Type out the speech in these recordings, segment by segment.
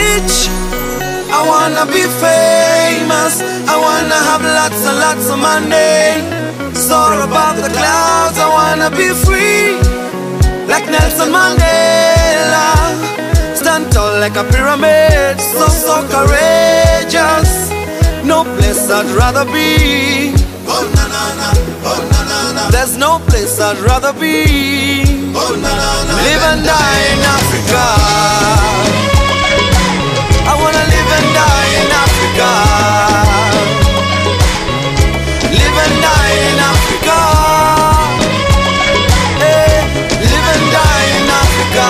rich. I wanna be famous. I wanna have lots and lots of money. Soar above the clouds. I wanna be free, like Nelson Mandela. Stand tall like a pyramid. So courageous. No place I'd rather be. Oh na na na, oh na na na. There's no place I'd rather be. Oh na na na. Live and die in Africa. I wanna live and die in Africa. Live and die in Africa. Hey, live and die in Africa.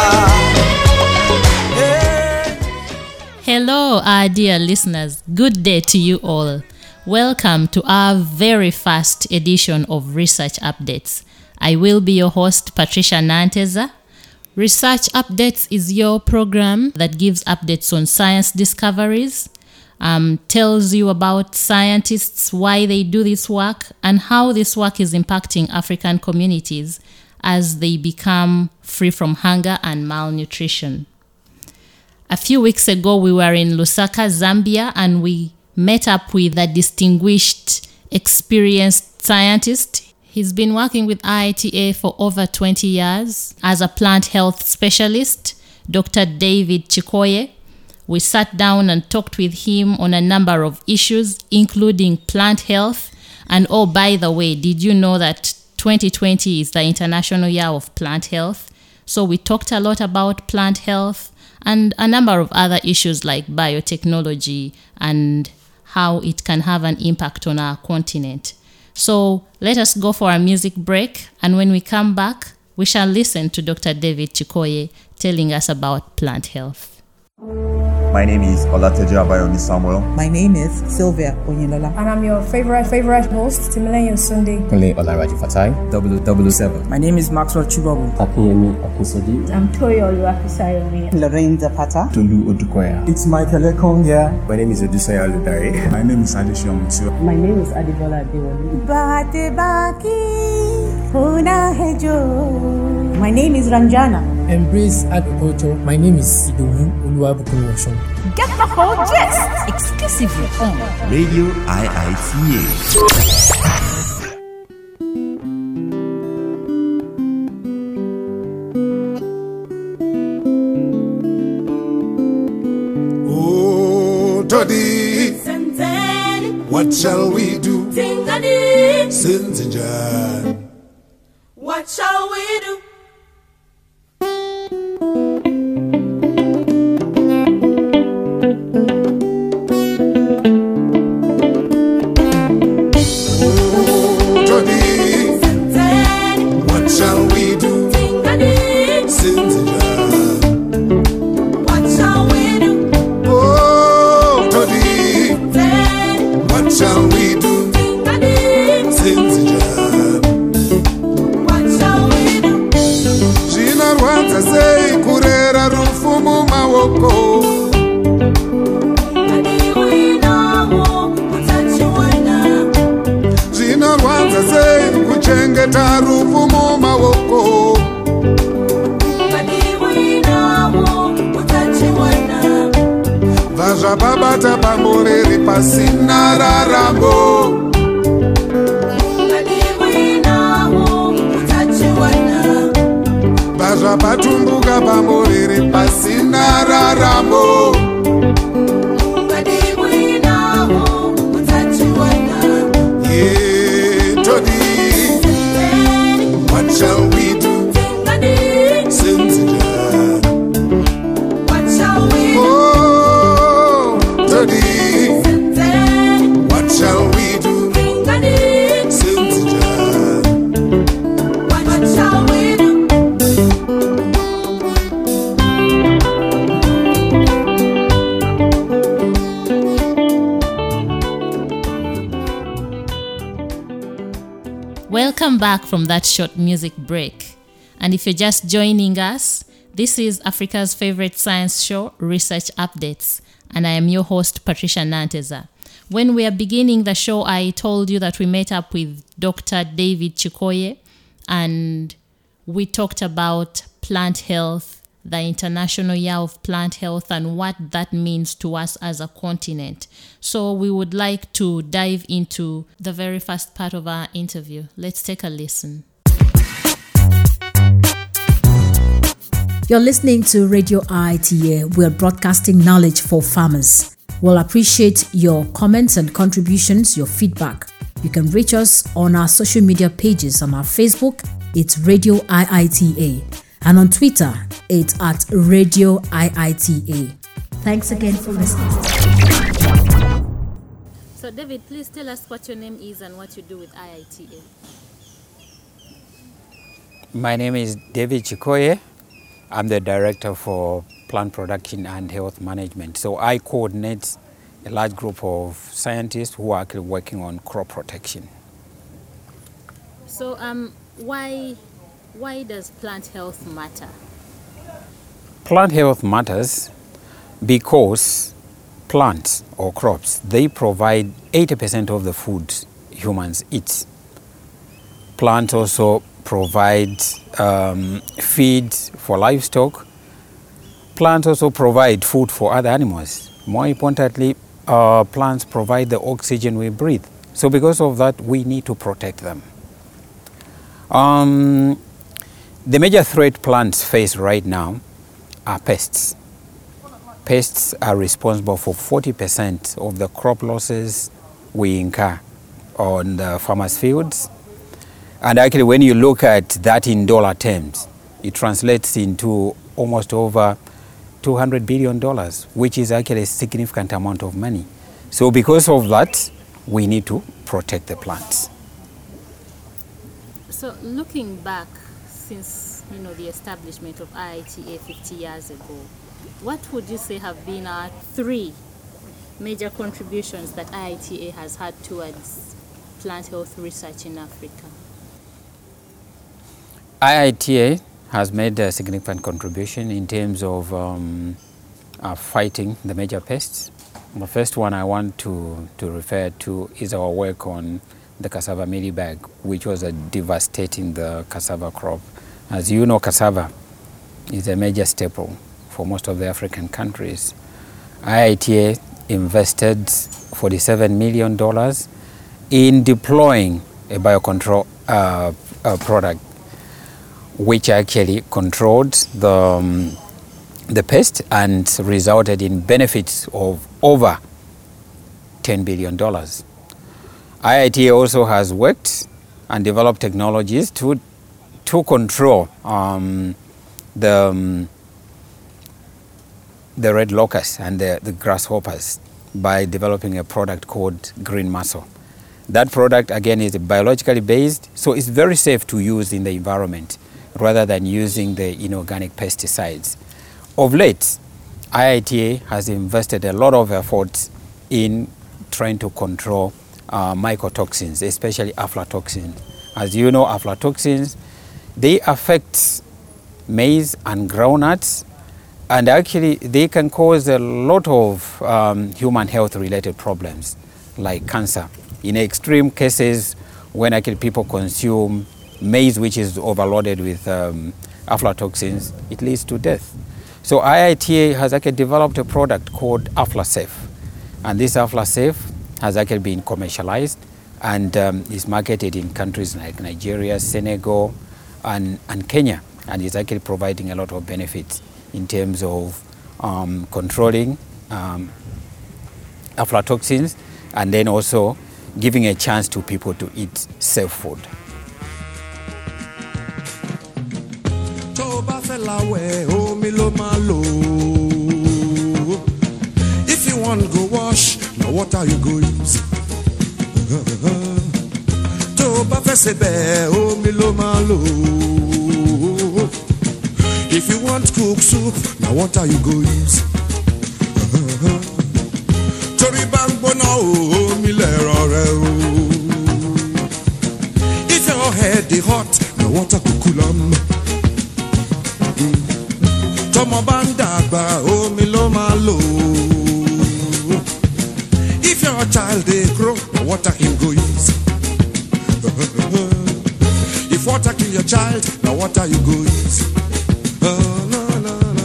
Hello, our dear listeners. Good day to you all. Welcome to our very first edition of Research Updates. I will be your host, Patricia Nanteza. Research Updates is your program that gives updates on science discoveries, tells you about scientists, why they do this work, and how this work is impacting African communities as they become free from hunger and malnutrition. A few weeks ago, we were in Lusaka, Zambia, and we met up with a distinguished, experienced scientist. He's been working with IITA for over 20 years as a plant health specialist, Dr. David Chikoye. We sat down and talked with him on a number of issues, including plant health. And oh, by the way, did you know that 2020 is the International Year of Plant Health? So we talked a lot about plant health and a number of other issues like biotechnology and how it can have an impact on our continent. So let us go for a music break, and when we come back, we shall listen to Dr. David Chikoye telling us about plant health. My name is Olatejo Abayomi Samuel. My name is Sylvia Onyolola. And I'm your favorite host, Timileyin Sunday. Kunle Olaraji Fatai. 007. My name is Maxwell Chibobu. Akiyemi Akinsodi. I'm Toyo Oluwafisayomi. Lorraine Zapata. Tolu Odukoya. It's Michael Ekong here. My name is Odusaya Ludare. My name is Adesina Mutu. My name is Adibola Adewale. My name is Ranjana. Embrace agriculture. My name is Idowu Oluwabukunmi. Get the whole gist exclusively on Radio IITA. Oh, Toddy, what shall we do? Sinzinjan, what shall we do? Vazvababata pamureri pasina raramo. Vazvabatumbuka pamureri pasina raramo. Yeah, Toddy, what shall we do? Sinzinjan, what shall we do? Oh, Toddy, what shall we do? Sinzinjan, what shall we do? Welcome back from that short music break. And if you're just joining us, this is Africa's favorite science show, Research Updates. And I am your host, Patricia Nanteza. When we are beginning the show, I told you that we met up with Dr. David Chikoye, and we talked about plant health the International Year of Plant Health and what that means to us as a continent. So we would like to dive into the very first part of our interview. Let's take a listen. You're listening to Radio IITA. We're broadcasting knowledge for farmers. We'll appreciate your comments and contributions, your feedback. You can reach us on our social media pages. On our Facebook, it's Radio IITA. And on Twitter, it's at Radio IITA. Thanks again for listening. So, David, please tell us what your name is and what you do with IITA. My name is David Chikoye. I'm the Director for Plant Production and Health Management. So I coordinate a large group of scientists who are actually working on crop protection. So, why does plant health matter? Plant health matters because plants or crops, they provide 80% of the food humans eat. Plants also provide feed for livestock. Plants also provide food for other animals. More importantly, plants provide the oxygen we breathe. So because of that, we need to protect them. The major threat plants face right now are pests. Pests are responsible for 40% of the crop losses we incur on the farmers' fields. And actually, when you look at that in dollar terms, it translates into almost over $200 billion, which is actually a significant amount of money. So because of that, we need to protect the plants. So looking back, since the establishment of IITA 50 years ago, what would you say have been our 3 major contributions that IITA has had towards plant health research in Africa? IITA has made a significant contribution in terms of fighting the major pests. The first one I want to refer to is our work on the cassava mealybug, which was devastating the cassava crop. As you know, cassava is a major staple for most of the African countries. IITA invested $47 million in deploying a biocontrol product, which actually controlled the pest and resulted in benefits of over $10 billion. IITA also has worked and developed technologies to control the red locusts and the grasshoppers by developing a product called Green Muscle. That product, again, is biologically based, so it's very safe to use in the environment rather than using the inorganic pesticides. Of late, IITA has invested a lot of efforts in trying to control mycotoxins, especially aflatoxins. As you know, aflatoxins, they affect maize and groundnuts, and actually they can cause a lot of human health related problems like cancer. In extreme cases, when actually people consume maize which is overloaded with aflatoxins, it leads to death. So IITA has actually developed a product called AflaSafe, and this AflaSafe has actually been commercialized and is marketed in countries like Nigeria, Senegal, and Kenya, and is actually providing a lot of benefits in terms of controlling aflatoxins, and then also giving a chance to people to eat safe food. If you want to go wash, now what are you going to use? If you want to cook soup, now what are you going to use? If your head is hot, now what are you kulam? If your child they grow, now water him go use. If water kill your child, now water you go use.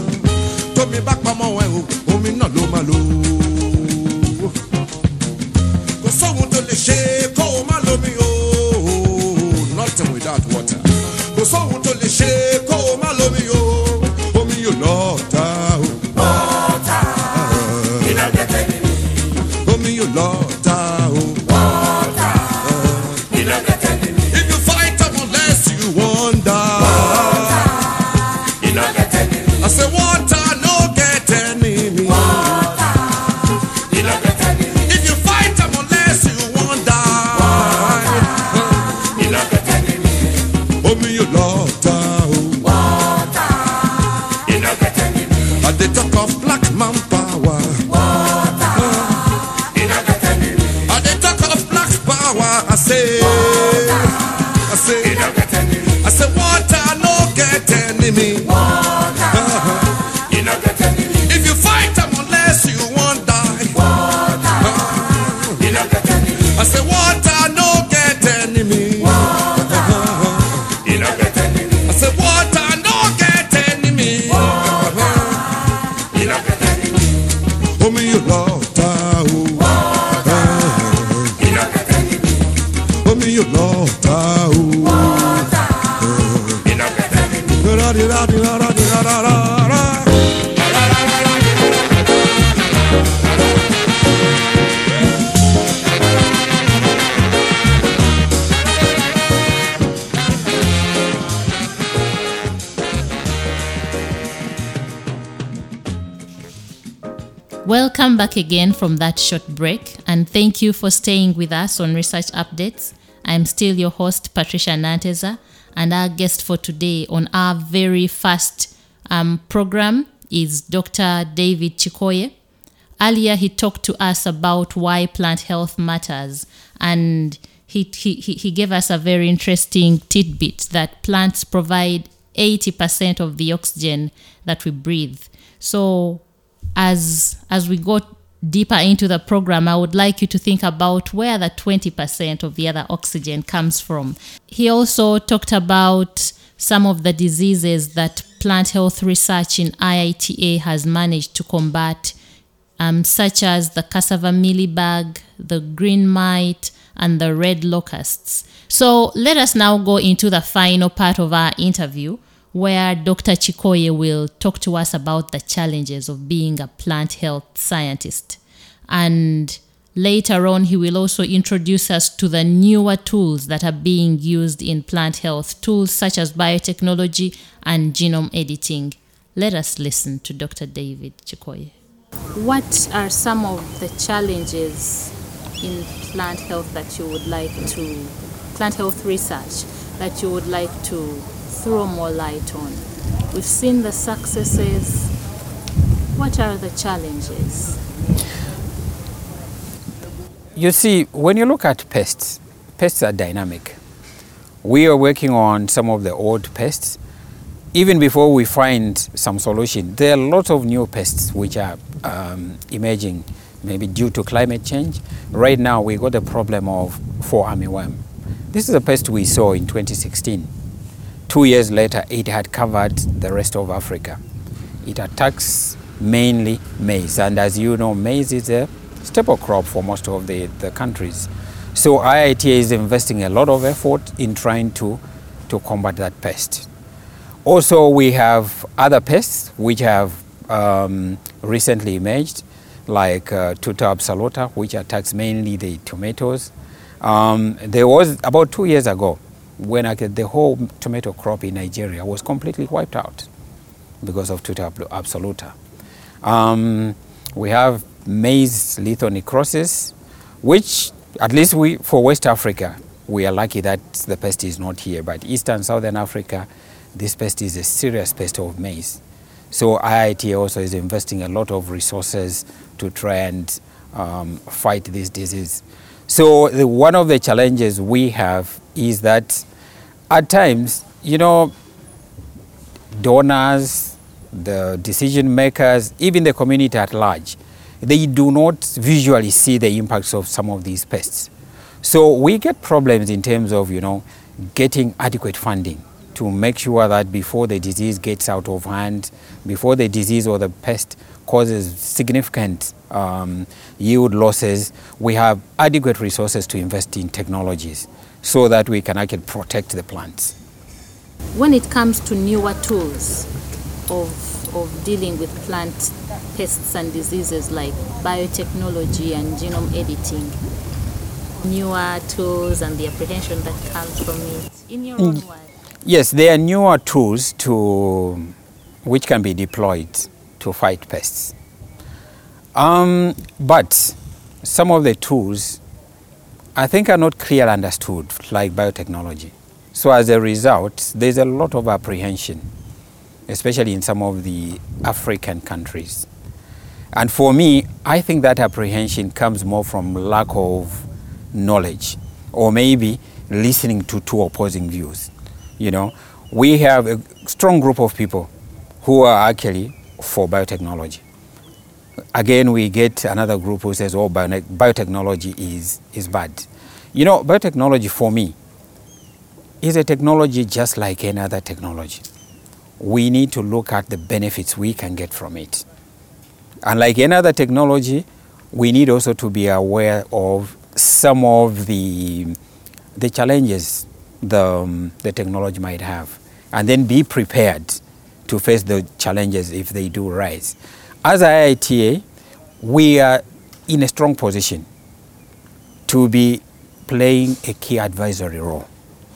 you Lord, water. You don't get enemy. If you fight them unless you wonder, water. You don't get enemy. I say water no get enemy. Water. You don't get enemy. If you fight them unless you wonder, water. You don't get enemy. Oh me you Lord, water. You don't get enemy. At the talk of black man power, water. You don't get enemy. At the talk of black power, I say, water. You don't get enemy. I say water no get enemy. Water. You don't get enemy. If you fight them unless you won't die, water. You don't get enemy. I say water no get enemy. Water. You don't get enemy. I say water no get enemy. Water. You don't get enemy. Oh me you water. Water. You don't get enemy. Oh me you water. Water. You don't get enemy. Da da da da da da da. Welcome back again from that short break, and thank you for staying with us on Research Updates. I'm still your host, Patricia Nanteza, and our guest for today on our very first program is Dr. David Chikoye. Earlier, he talked to us about why plant health matters, and he gave us a very interesting tidbit that plants provide 80% of the oxygen that we breathe. So as we go deeper into the program, I would like you to think about where the 20% of the other oxygen comes from. He also talked about some of the diseases that plant health research in IITA has managed to combat, such as the cassava mealybug, the green mite, and the red locusts. So let us now go into the final part of our interview, where Dr. Chikoye will talk to us about the challenges of being a plant health scientist. And later on, he will also introduce us to the newer tools that are being used in plant health, tools such as biotechnology and genome editing. Let us listen to Dr. David Chikoye. What are some of the challenges in plant health that you would like to, plant health research, that you would like to throw more light on? We've seen the successes. What are the challenges? You see, when you look at pests, pests are dynamic. We are working on some of the old pests. Even before we find some solution, there are a lot of new pests which are emerging, maybe due to climate change. Right now, we got the problem of 4 armyworm. This is a pest we saw in 2016. 2 years later, it had covered the rest of Africa. It attacks mainly maize, and as you know, maize is a staple crop for most of the countries. So IITA is investing a lot of effort in trying to combat that pest. Also, we have other pests which have recently emerged, like Tuta absoluta, which attacks mainly the tomatoes. There was about 2 years ago when the whole tomato crop in Nigeria was completely wiped out because of Tuta absoluta. We have maize lethal necrosis, which at least for West Africa, we are lucky that the pest is not here. But Eastern Southern Africa, this pest is a serious pest of maize. So IITA also is investing a lot of resources to try and fight this disease. So one of the challenges we have is that at times, you know, donors, the decision makers, even the community at large, they do not visually see the impacts of some of these pests. So we get problems in terms of, you know, getting adequate funding to make sure that before the disease gets out of hand, before the disease or the pest causes significant yield losses, we have adequate resources to invest in technologies so that we can actually protect the plants. When it comes to newer tools of of dealing with plant pests and diseases like biotechnology and genome editing, newer tools and the apprehension that comes from it, in your own words? Yes, there are newer tools which can be deployed to fight pests. But some of the tools, I think, are not clearly understood, like biotechnology. So as a result, there's a lot of apprehension, especially in some of the African countries. And for me, I think that apprehension comes more from lack of knowledge, or maybe listening to two opposing views. You know, we have a strong group of people who are actually for biotechnology. Again, we get another group who says, oh, biotechnology is bad. You know, biotechnology for me is a technology just like any other technology. We need to look at the benefits we can get from it. And like any other technology, we need also to be aware of some of the challenges the technology might have, and then be prepared to face the challenges if they do rise. As IITA, we are in a strong position to be playing a key advisory role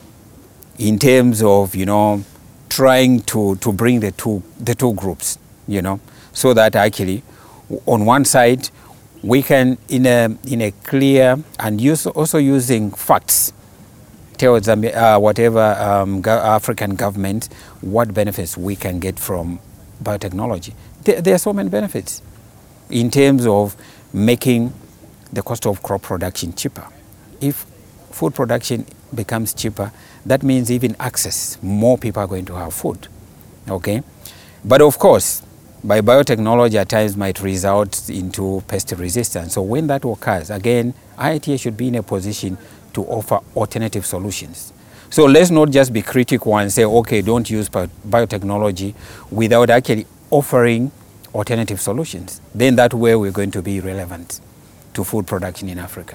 in terms of, you know, trying to bring the two groups, you know, so that actually on one side we can in a clear and also using facts tell them whatever African government what benefits we can get from biotechnology. There are so many benefits in terms of making the cost of crop production cheaper. If food production becomes cheaper, that means even access, more people are going to have food, okay? But of course, by biotechnology at times might result into pest resistance. So when that occurs, again, IITA should be in a position to offer alternative solutions. So let's not just be critical and say, okay, don't use biotechnology without actually offering alternative solutions. Then that way we're going to be relevant to food production in Africa.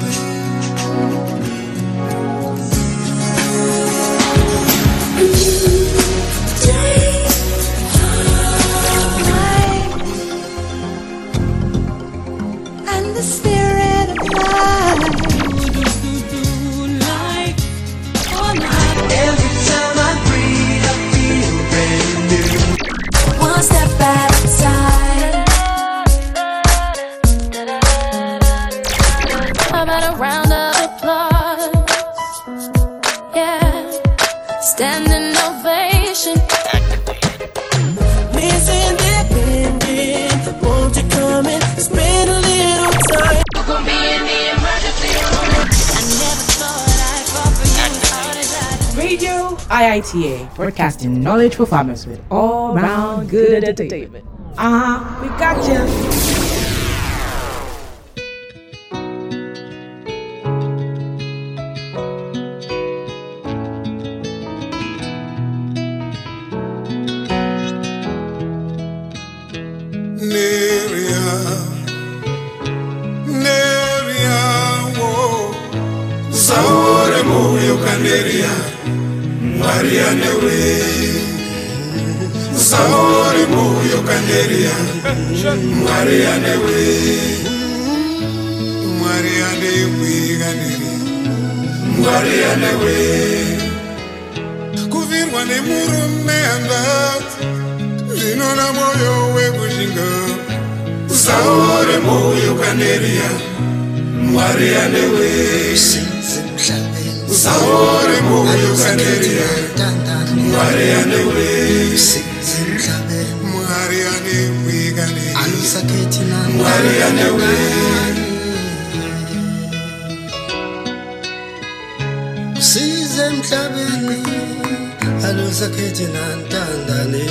And the spirit of life. Every time I breathe, I feel brand new. One step at a time. How about a round of applause? Yeah, standing ovation. Miss Independent, won't you come and spend a little time? You're gonna be in the emergency room. I never thought I'd fall for you as hard as I did. Radio IITA, broadcasting knowledge for farmers with all-round good entertainment. We got you. Kuvirwa nemurume angati linona moyo wegushinga usaore moyo kaneria Mwari anewe usaore moyo kaneria Mwari anewe Mwari anewe kaneria Mwari anewe Size mhlabeni alusakhethi nantandane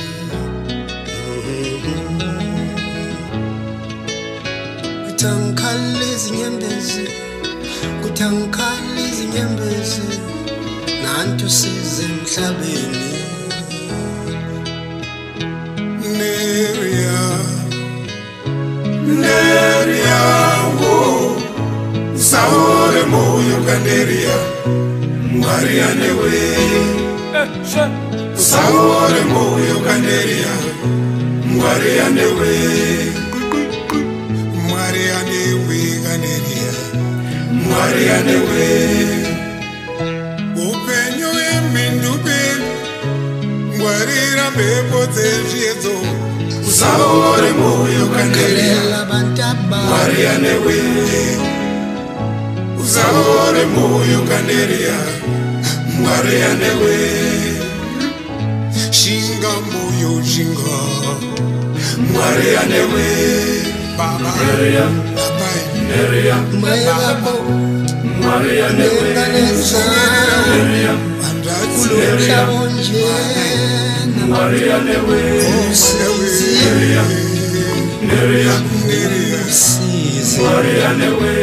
Kutangikhala izinyembezi Kutangikhala izinyembezi Nantu size mhlabeni Neria wo Saore moyo kaneria Mwari anewe Saore moyo kaneria Mwarianewe Ganeria Mwarianewe Upenyo emindupe Mwarira bebo zeziezo Usaore moyo Ganeria Mwarianewe Usaore moyo Ganeria Mwarianewe Shinga moyo shinga Mwarianewe Baba Neria Neria Mwarianewe Neria Mwarianewe Neria Neria Mwarianewe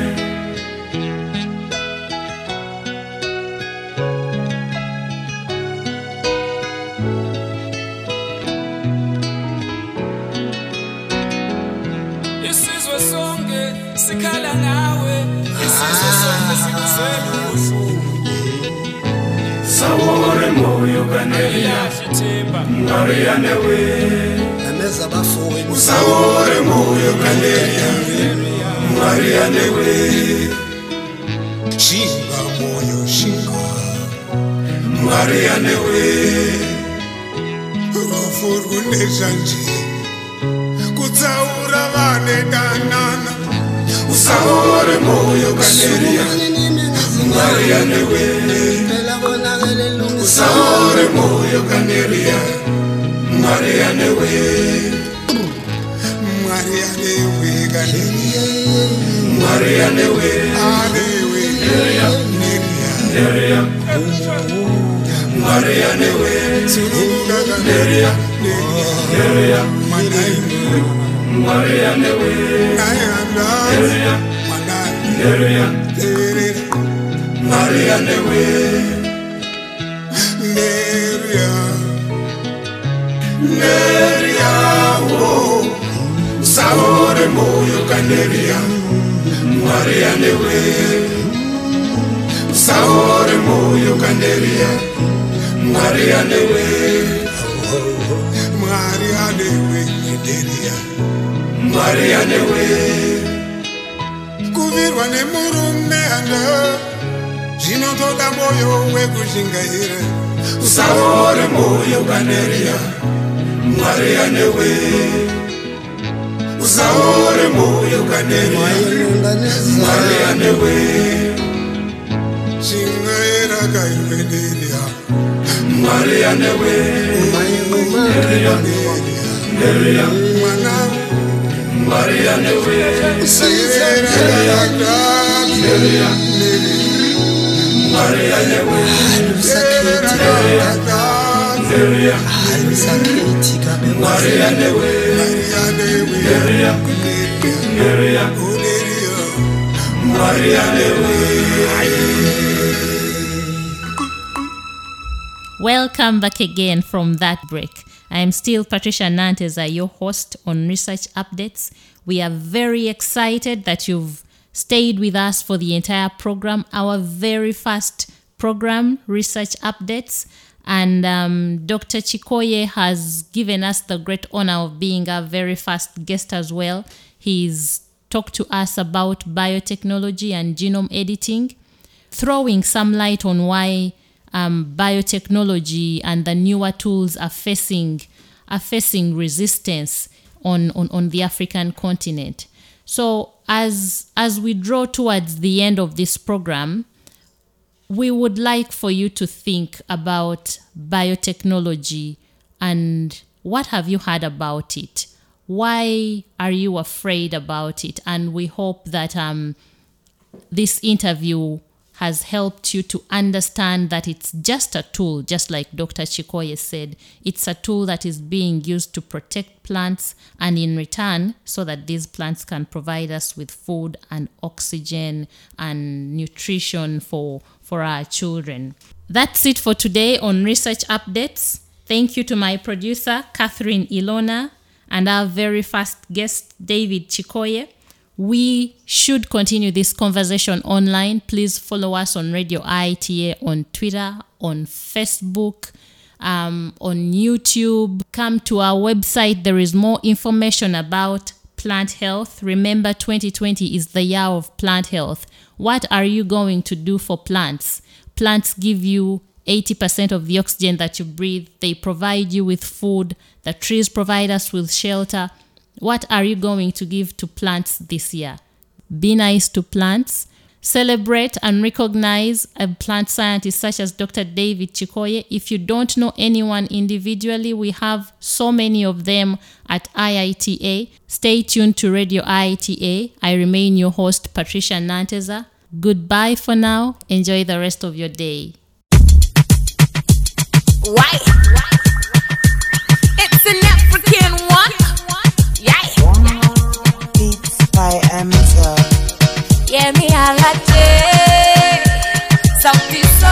Sikhala nawe isizwe sonke sikuzwela ubuhlungu Sawore moyo Ganeria Mwarianewe Nameza bafowenu Sawore moyo Ganeria Mwarianewe Shinga moyo shinga Mwarianewe Rofurgunde janji Kutsaura vane danana Usahore moyo Ganeria Mwarianewe Usahore moyo Ganeria Mwarianewe Mwarianewe Ganeria Mwarianewe Anewe Neria Neria Mwarianewe Neria Neria Mwarianewe Neria Neria Mwarianewe Neria Neria oh Usahore moyo Ganeria Mwarianewe Usahore moyo Ganeria Mwarianewe Mwarianewe Neria Mwarianewe Kuvirwa nemurume anda Zvinotoda moyo wekushingaira Usahore moyo Ganeria Mwarianewe Usahore moyo Ganeria Mwarianewe Shingaira kaiveneria Mwarianewe Neria Neria Mwarianewe Neria Neria Mwarianewe Neria Mwarianewe Neria Neria Mwarianewe. Welcome back again from that break. I am still Patricia Nanteza, your host on Research Updates. We are very excited that you've stayed with us for the entire program, our very first program, Research Updates. And Dr. Chikoye has given us the great honor of being our very first guest as well. He's talked to us about biotechnology and genome editing, throwing some light on why biotechnology and the newer tools are facing resistance on the African continent. So as we draw towards the end of this program, we would like for you to think about biotechnology and what have you heard about it? Why are you afraid about it? And we hope that this interview has helped you to understand that it's just a tool, just like Dr. Chikoye said. It's a tool that is being used to protect plants and in return so that these plants can provide us with food and oxygen and nutrition for our children. That's it for today on Research Updates. Thank you to my producer, Catherine Ilona, and our very first guest, David Chikoye. We should continue this conversation online. Please follow us on Radio ITA on Twitter, on Facebook, on YouTube. Come to our website. There is more information about plant health. Remember, 2020 is the year of plant health. What are you going to do for plants? Plants give you 80% of the oxygen that you breathe. They provide you with food. The trees provide us with shelter. What are you going to give to plants this year? Be nice to plants. Celebrate and recognize a plant scientist such as Dr. David Chikoye. If you don't know anyone individually, we have so many of them at IITA. Stay tuned to Radio IITA. I remain your host, Patricia Nanteza. Goodbye for now. Enjoy the rest of your day. Why? It's an African one. Yeah. Beats by Amateur. Yeah, me I like it. Something so.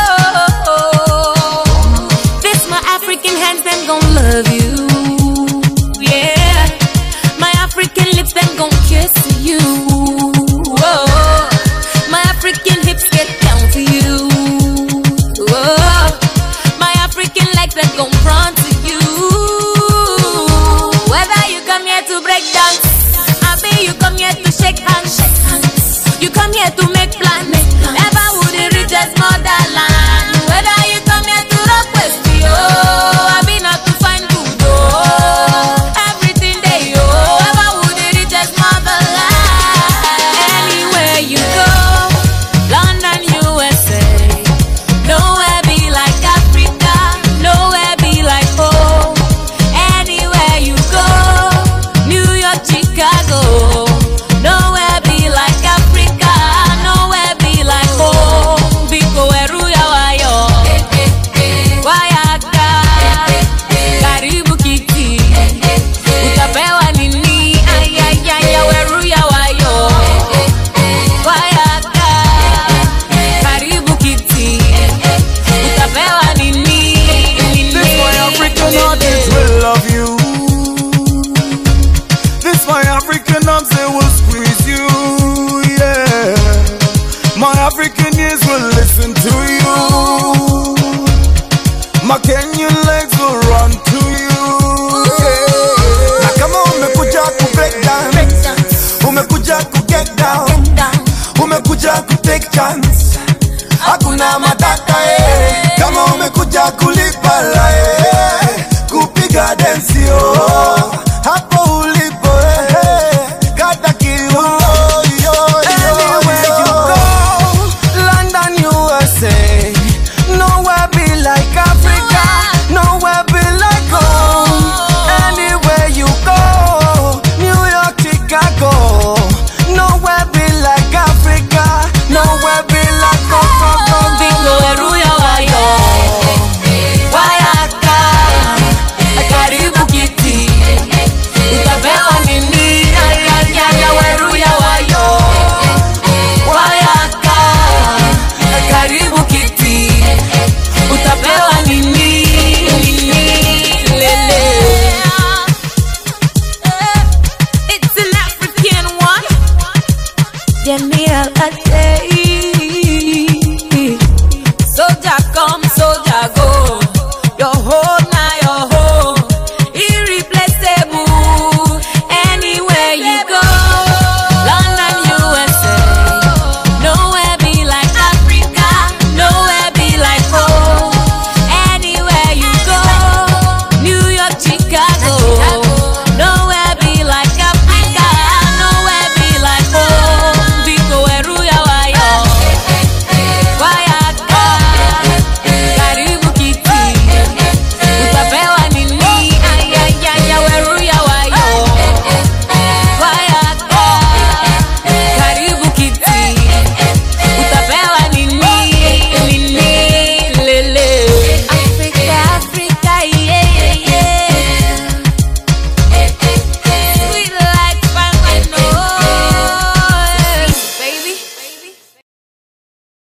This my African hands, them gon' love you. Yeah. My African lips, them gon' kiss you. Whoa. My African hips get down for you. Whoa. My African legs, them gon' run to you. Whether you come here to break dance, I say you come here to shake hands. You come here to make plans. Never would it reach as motherland. Whether you come here to rock West, I be not to find good, everything they ever would it reach as motherland. Anywhere you go, London, USA, nowhere be like Africa, nowhere be like home. Anywhere you go, New York, Chicago, nowhere be like Africa, nowhere be like home. Biko eruya wayo, wayaka, karibu kiti, utapewa nini? Ayayaya weruya wayo, wayaka, karibu kiti, utapewa nini? This my African artist will love you. This my African arms, they will squeeze you. Yeah. My African ears will listen to you. My Kenyan legs will run to you. Yeah. Now come on, umekuja ku break down. Umekuja ku get down. Umekuja ku take chance. Hakuna matata eh. Kama umekuja kulipa la eh. Kupiga dance yo. Hapo ulipo eh. Kata kiuno yo. Anywhere you go, London, USA, nowhere be like Africa, nowhere be like home. Anywhere you go, New York, Chicago, nowhere be like Africa, nowhere be like home. Bingo eruya wayo, wayaka, karibu kiti, utapewa nini? Ayayaya weruya wayo, wayaka, karibu kiti, utapewa nini? Lele. It's an African one. Get me a latte.